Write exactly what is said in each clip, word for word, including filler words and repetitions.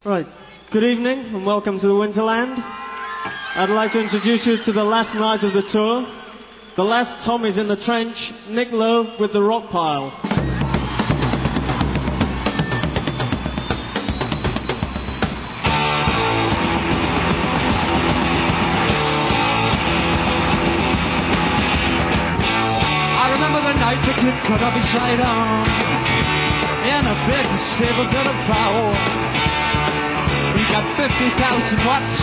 Right, good evening and welcome to the Winterland. I'd like to introduce you to the last night of the tour. The last Tommy's in the Trench, Nick Lowe with the Rock Pile. I remember the night the kid cut off his right arm in a bid to save a bit of power. We got fifty thousand watts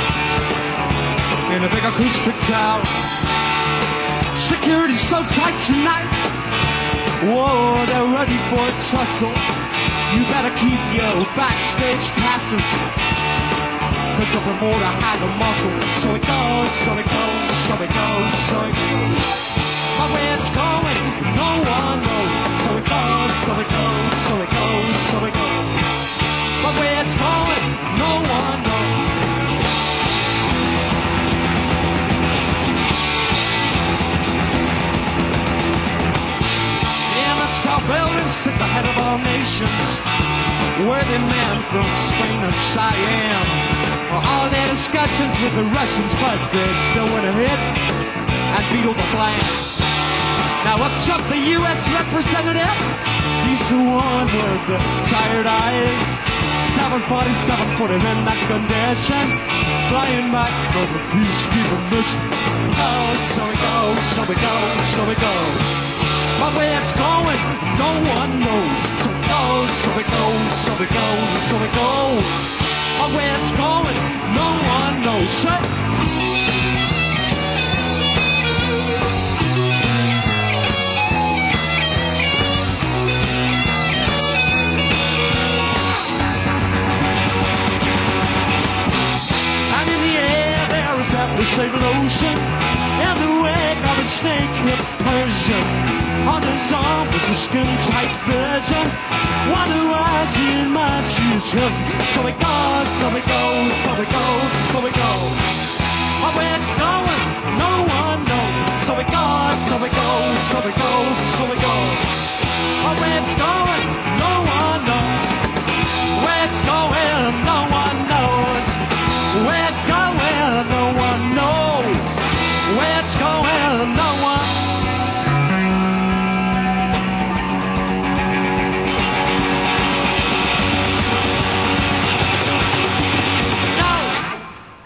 in a big acoustic tower. Security's so tight tonight, whoa, they're ready for a tussle. You better keep your backstage passes, cause the promoter had a muscle. So it goes, so it goes, so it goes, so it goes. But where it's going, no one knows. So it goes, so it goes, so it goes, so it goes. But where it's going, no one knows. In the South Buildings at the head of all nations, worthy men from Spain and Siam, all their discussions with the Russians, but they still went ahead and vetoed the plan. Now up jumped the U S representative, he's the one with the tired eyes. seven forty-seven put him in that condition, flying back from the peacekeeping mission. Oh, so it goes, so it goes, so it goes. But where it's going, no one knows. So it goes, so it goes, so it goes, so it goes. But where it's going, no one knows. Shut. The shape of the ocean, and the wake of a snake-hip Persian. On his arm was a skin-tight virgin, one who was in my Jesus. So it goes, so it goes, so it goes, so it goes. But where it's going, no one knows. So it goes, so it goes, so it goes, so it goes. But where it's going, no one knows. Where it's going, no one knows. Where it's going, no one knows. Where it's going, no one. No.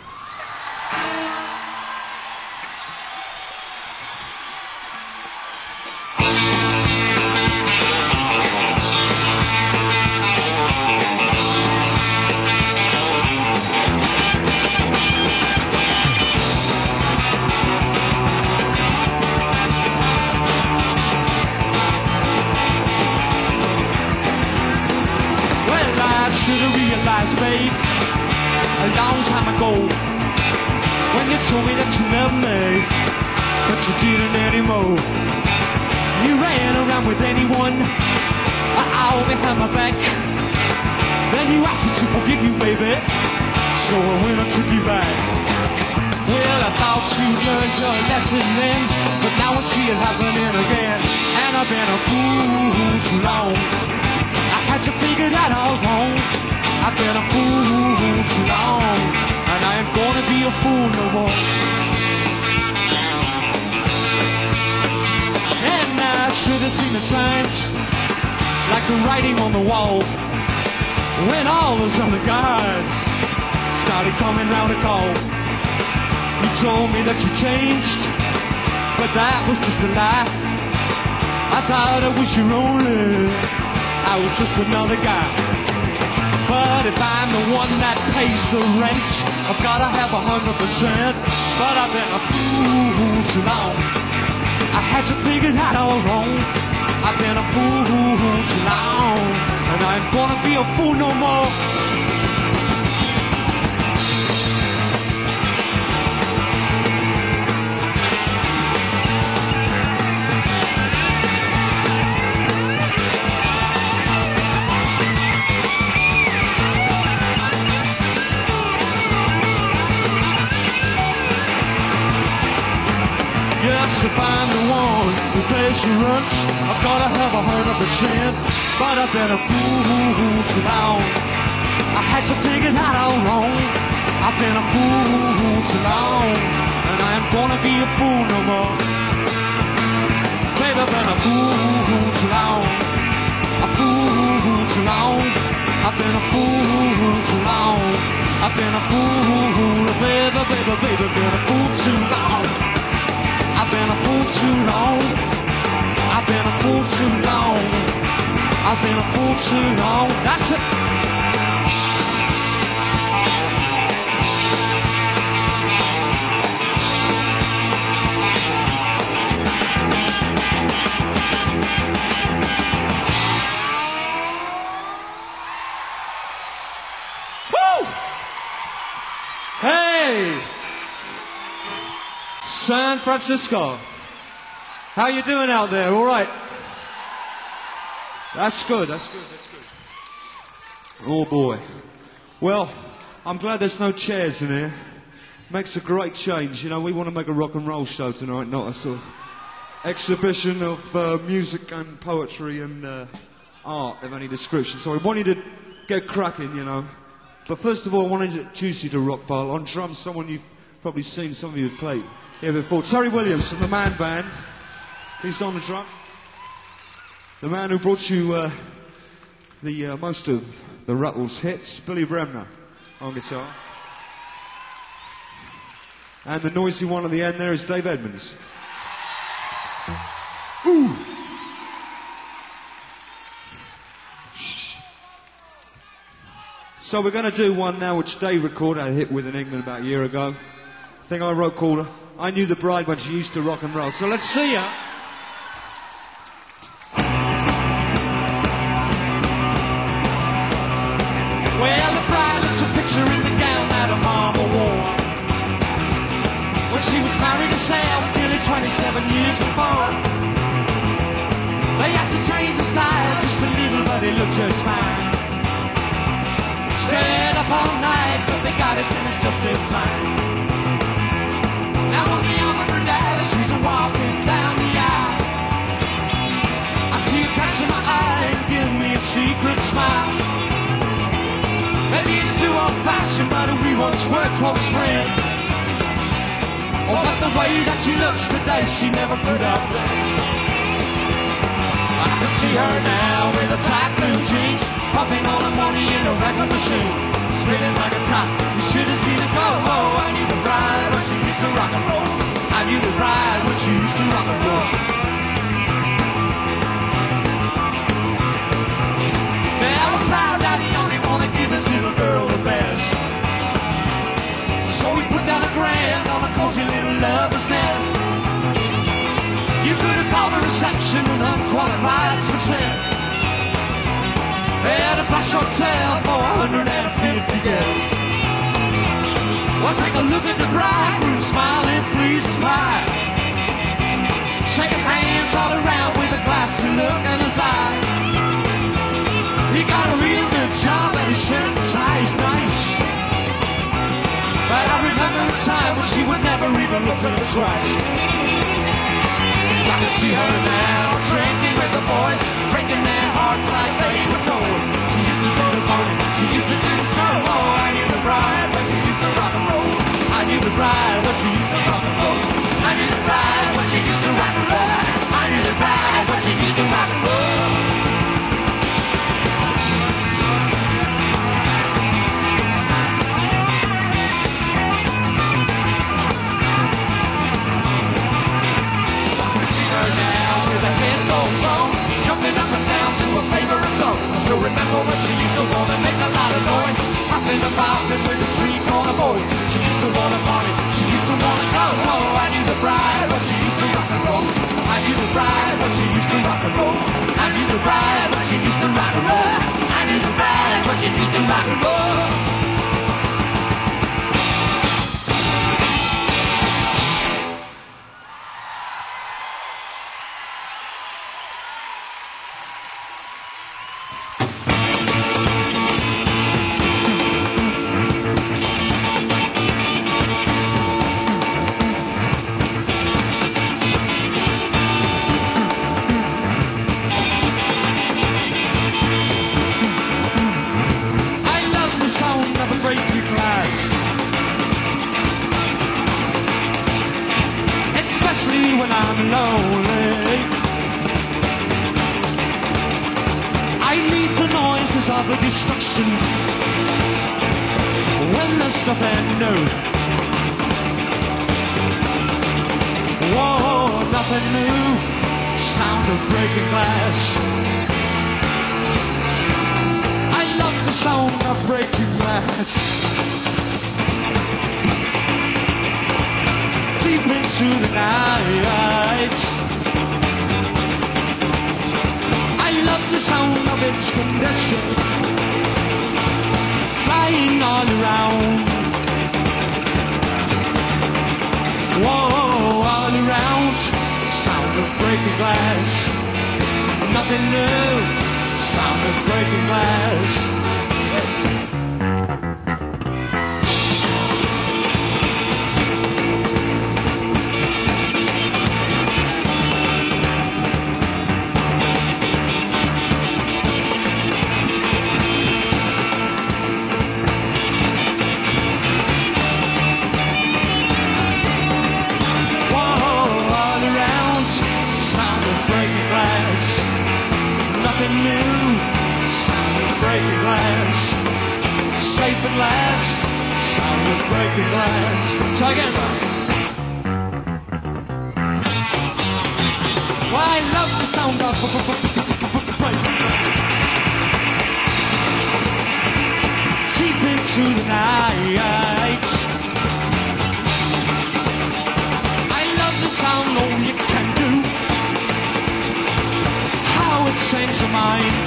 Should have realized, babe, a long time ago, when you told me that you loved me, but you didn't anymore. You ran around with anyone, all behind my back. Then you asked me to forgive you, baby, so I went and took you back. Well, I thought you learned your lesson then, but now I see it happening again. And I've been a fool too long, I had you figured out all wrong. I've been a fool too long, and I ain't gonna be a fool no more. And I should have seen the signs, like the writing on the wall, when all those other guys started coming round to call. You told me that you changed, but that was just a lie. I thought I was your only, I was just another guy. But if I'm the one that pays the rent, I've gotta have a hundred percent. But I've been a fool too long, I had you figured out all wrong. I've been a fool too long, and I ain't gonna be a fool no more. If I'm the one who pays your rent, I've gotta have a hundred percent. But I've been a fool too long, I had to figure that out wrong. I've been a fool too long, and I ain't gonna be a fool no more. Baby, I've been a fool too long, a fool too long. I've been a fool too long. I've been a fool, baby, baby, baby, been a fool too long. I've been a fool too long. I've been a fool too long. I've been a fool too long. That's it. Hey! San Francisco. How you doing out there? All right. That's good, that's good, that's good. Oh boy. Well, I'm glad there's no chairs in here. Makes a great change. You know, we want to make a rock and roll show tonight, not a sort of exhibition of uh, music and poetry and uh, art of any description. So we want you to get cracking, you know. But first of all, I want to introduce you to Rockpile. On drums, someone you've probably seen, some of you have played here before. Terry Williams from the Man Band. He's on the drum. The man who brought you uh, the uh, most of the Rattles hits, Billy Bremner, on guitar. And the noisy one at the end there is Dave Edmunds. Ooh! Shh. So we're going to do one now which Dave recorded, I hit with in England about a year ago. A thing I wrote called I Knew the Bride When She Used to Rock and Roll. So let's see ya. Well, the bride looks a picture in the gown that her mama wore when she was married to Sal nearly twenty-seven years before. They had to change the style just a little, but it looked just fine. Stayed up all night, but they got it finished just in time. Now on the arm of her dad, she's a walking down the aisle. I see her catching my eye and give me a secret smile. Maybe it's too old-fashioned, but we once were close friends. Oh, but the way that she looks today, she never put up there. I can see her now with her tight blue jeans, pumping all the money in a record machine, spinning like a top. You should have seen her go. Oh, I knew the bride when she used to rock and roll. I knew the bride when she used to rock and roll. Now I'm proud daddy only wanna give this little girl the best. So we put down a grand on a cozy little lover's nest. You could have called the reception an unqualified success. At a flash hotel for one hundred fifty guests. Well, take a look at the bridegroom smiling, pleased smile, shaking hands all around with a glassy look in his eye. He got a real good job and his shirt and tie is nice. But I remember a time when she would never even look at him twice. I can see her now, drinking with the boys, breaking their hearts like they were toys. She used to do the party, she used to do the stroll. Oh, I knew the bride when she used to rock and roll. I knew the bride when she used to rock and roll. I knew the bride when she used to rock and roll. I knew the bride when she used to rock and roll. Still remember when she used to want to make a lot of noise, hopping and bopping with the street corner boys. She used to want to party, she used to want to go. Oh, I knew the bride when she used to rock and roll. I knew the bride when she used to rock and roll. I knew the bride when she used to rock and roll. I knew the bride when she used to rock and roll. lonely. I need the noises of the destruction when there's nothing new. Whoa, nothing new. Sound of breaking glass. I love the sound of breaking glass. Deep into the night, I love the sound of its condition, flying all around. Whoa, all around, sound of breaking glass. Nothing new, sound of breaking glass. Safe at last, sound of breaking glass. So again. Well, I love the sound of breaking glass. Deep into the night, I love the sound, all you can do. How it changed your mind.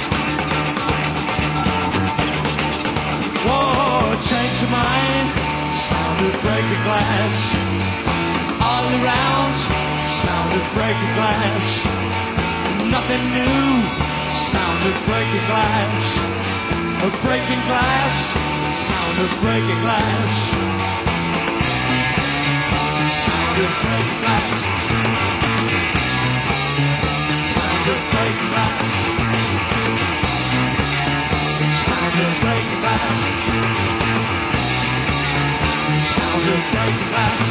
Whoa, change your mind. Sound of breaking glass. All around, sound of breaking glass. Nothing new, sound of breaking glass. Of breaking glass, sound of breaking glass. Sound of breaking glass. Sound of breaking glass. Sound of breaking glass. Sound of breaking glass.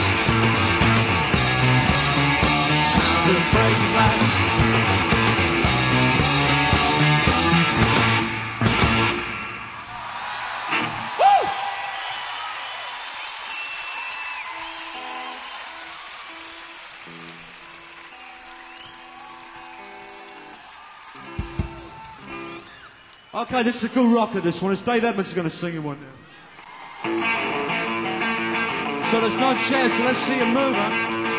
Sound of breaking glass. Woo! Okay, this is a good rocker, this one. It's Dave Edmonds going to sing in one now. So there's no chairs, so let's see him move, huh?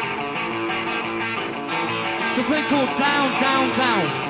It's a thing called Down, Down, Down.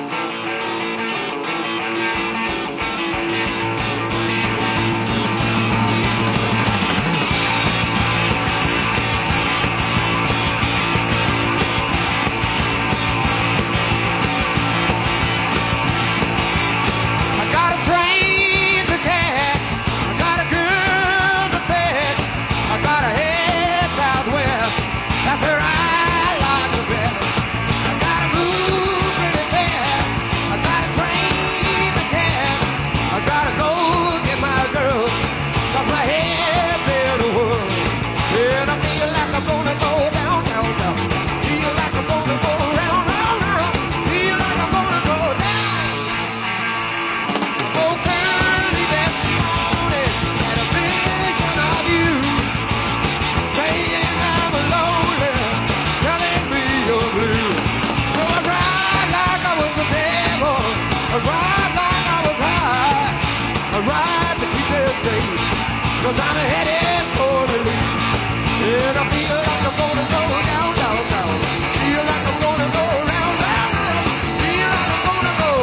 That's where I like the best. I gotta move pretty fast. I gotta train the cat. I gotta go get my girl, 'cause my head's in the world. And I feel like I'm gonna go down, down, down. Feel like I'm gonna go round, round, round. Feel like I'm gonna go down. Oh, early this morning, had a vision of you, saying I'm alone. I ride like I was high. I ride to keep this straight, 'cause I'm headed for relief. And I feel like I'm gonna go down, down, down. Feel like I'm gonna go round, round, round. Feel like I'm gonna go.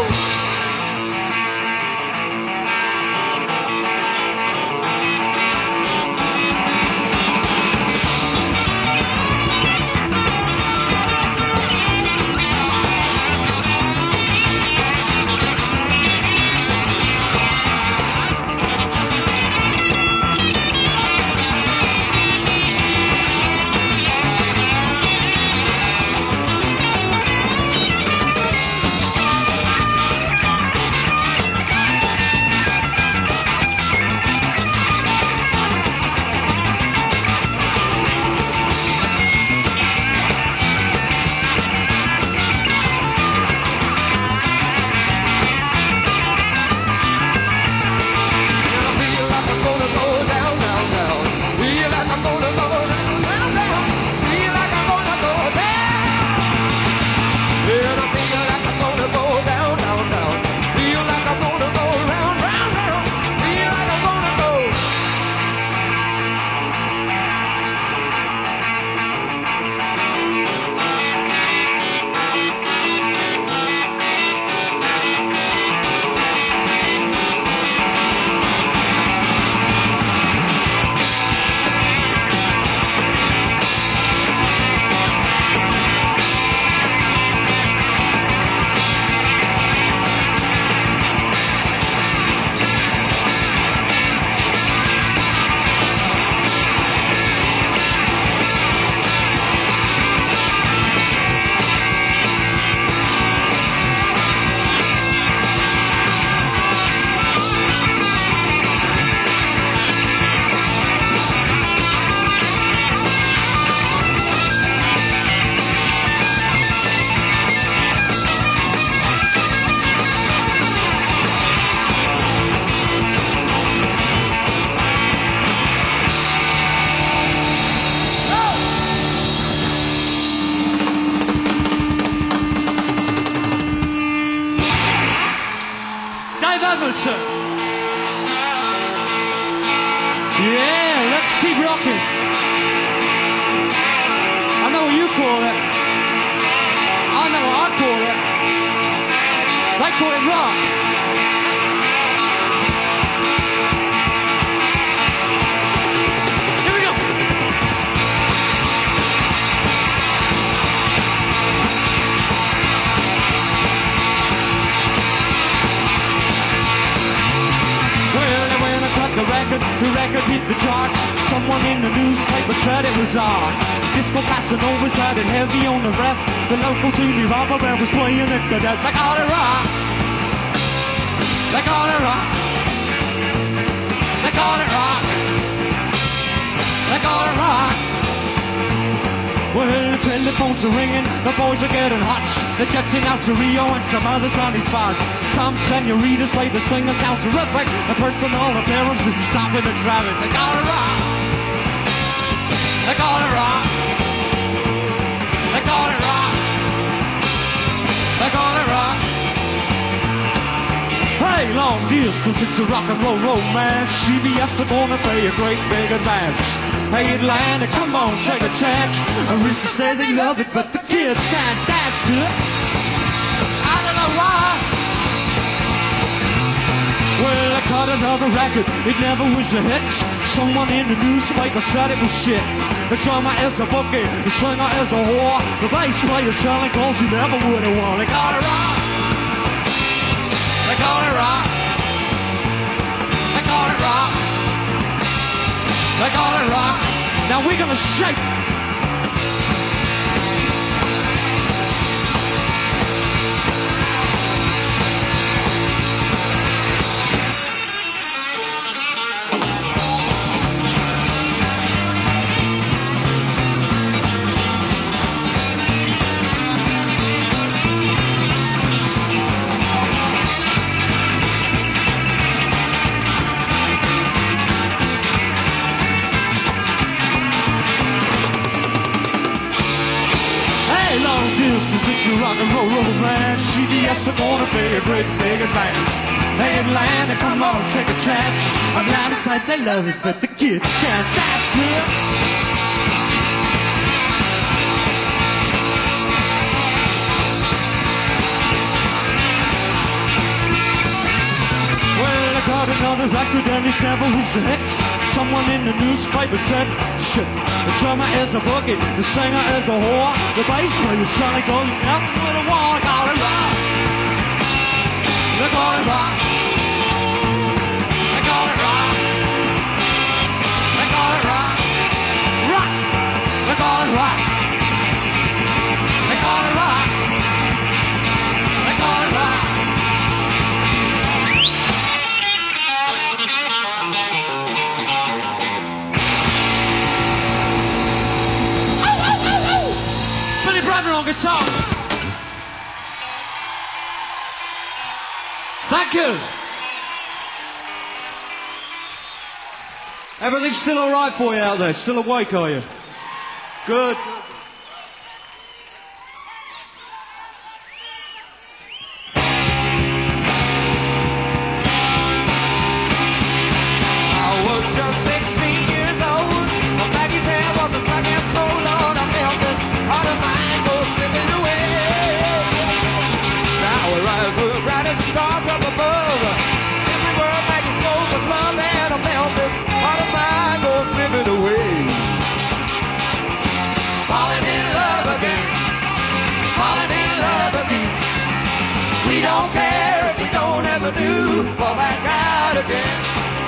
Yeah, let's keep rocking. I know what you call it. I know what I call it. They call it rock. Here we go. Well, when I cut the record, the record hit the charts. Someone in the newspaper said it was art. Disco Casanovas had it heavy on the rep. The local T V robber band was playing it to death. They call it rock. They call it rock. They call it rock. They call it rock. Well, the telephones are ringing, the boys are getting hot. They're jetting out to Rio and some other sunny spots. Some senoritas say the singer sounds terrific. The personal appearances is stopping the traffic. They call it rock. They call it rock. They call it rock. They call it rock. Hey, long distance, it's a rock and roll romance. C B S are gonna pay a great big advance. Hey, Atlanta, come on, take a chance. Arista say they love it, but the kids can't dance to it. I don't know why. Well, I cut another record, it never was a hit. Someone in the newspaper said it was shit. The drummer is a bookie, the singer is a whore. The bass player selling clothes you never would have worn. They call it rock. They call it rock. They call it rock. They call it rock. Now we're gonna shake. It's a rock and roll romance. C B S are gonna pay a great big advance. Hey, Atlanta, come on, take a chance. Atlanta said they love it, but the kids can't dance it. Well, I got another record and it never was a hit. Someone in the newspaper said, shit, the drummer is a boogie, the singer is a whore, the bass player is selling gold, you never would have worn. They call it rock. They call it rock. They call it rock. They call it rock. Rock. They call it rock. They call it rock. They call it rock. Billy Brother on guitar. Thank you. Everything's still all right for you out there? Still awake, are you? Good. I was just sixteen years old. My Maggie's hair was as black as coal. Lord, I felt this heart of mine go slipping away. Now her eyes were bright as the stars up above. Every word Maggie spoke was love, and I felt this heart of mine go slipping away. Falling in love again. Falling in love again. We don't care if we don't ever do fall back out again.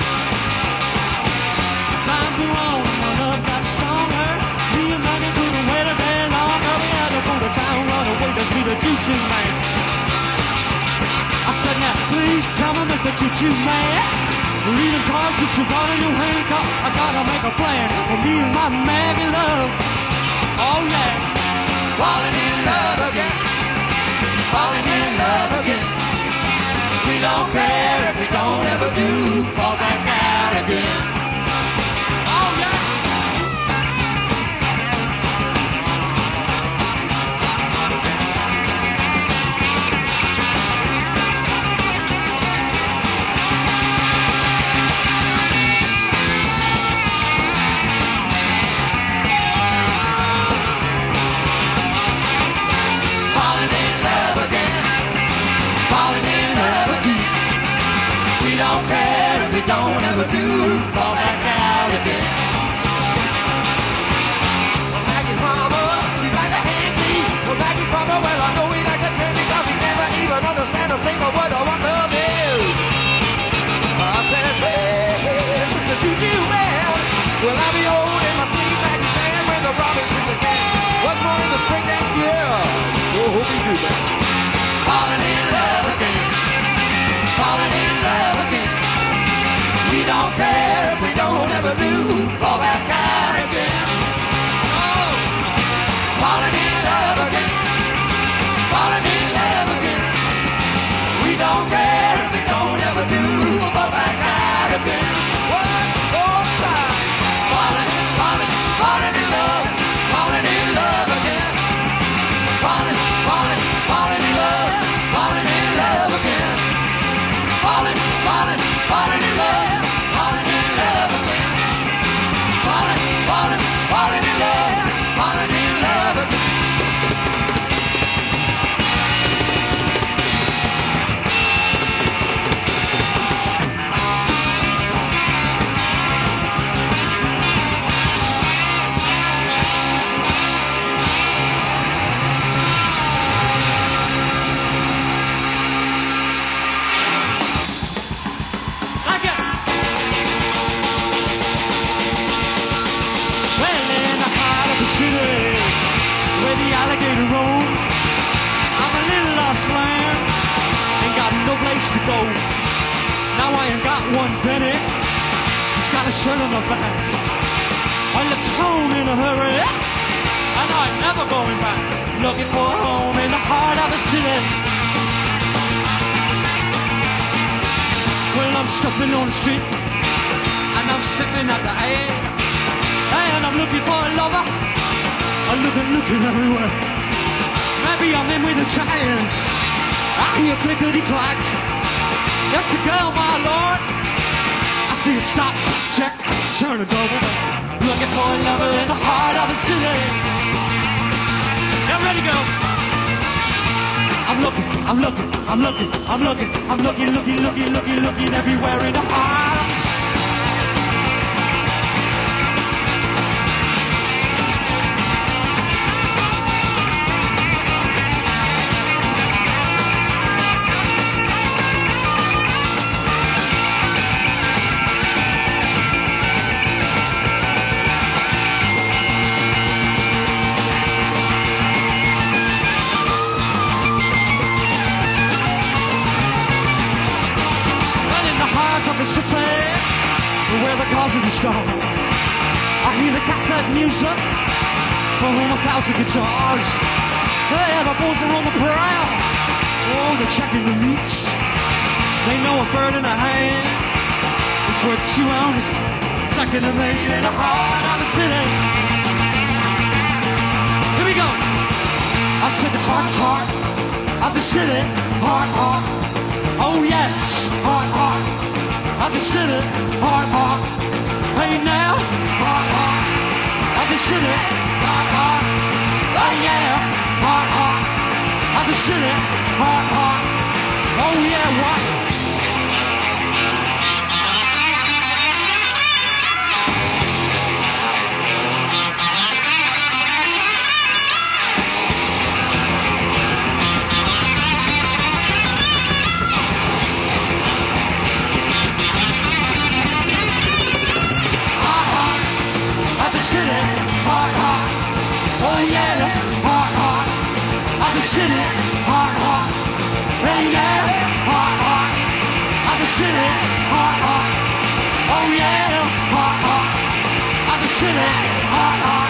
Time grew on, my love got stronger. Me and Maggie couldn't wait a day longer. We had to go to town, run away to see the Choo-Choo Man. I said, now please tell me, Mister Choo-Choo Man, reading cards that you brought in your handcuff. I gotta make a plan for me and my Maggie love. Oh yeah. Falling in love again. Falling in love again. We don't care if we don't ever do fall back out again. Oh yeah. Well, I'll be old in my sleep back in sand when the Robinsons again. Once more in the spring next year. Oh, hope you do that. Falling in love again. Falling in love again. We don't care if we don't ever do. Fall back out again. Oh, falling in love again. Falling in love again. We don't care if we don't ever do. Fall back out again. One more time. Falling, falling, falling in love. Falling in love again. Falling, falling, falling in love. Falling in love again. Falling, falling, falling in love. Falling in love again. Falling, falling, falling in love. Falling in love again. Where the alligator roam, I'm a little lost lamb, ain't got no place to go. Now I ain't got one penny, just got a shirt on my back. I left home in a hurry, and I'm never going back. Looking for a home in the heart of the city. Well, I'm stuffing on the street, and I'm slipping at the A, and I'm looking for a lover. I'm looking, looking everywhere. Maybe I'm in with the giants. I hear clickety clack. That's a girl, my lord. I see her stop, check, turn a double back. Looking for a lover in the heart of the city. Get ready, girls. I'm looking, I'm looking, I'm looking, I'm looking, I'm looking, looking, looking, looking, looking everywhere in the heart of the city. City, where the cars of the stars. I hear the cassette music from all the thousand guitars. Hey, the boys are on the prowl. Oh, they're checking the meats. They know a bird in a hand is worth two ounces. Second to make it in the heart of the city. Here we go. I said the heart, heart of the city. Heart, heart. Oh yes, heart, heart. Of the city, heart, heart. Hey now, heart, heart. Of the city, heart, heart. Oh yeah, heart, heart. Of the city, heart, heart. Oh yeah, what? City, heart, heart. Oh yeah, heart, heart. Of the city, heart, heart. Hey yeah, heart, heart. Of the city, heart, heart. Oh yeah, heart, heart. Of the city, heart, heart.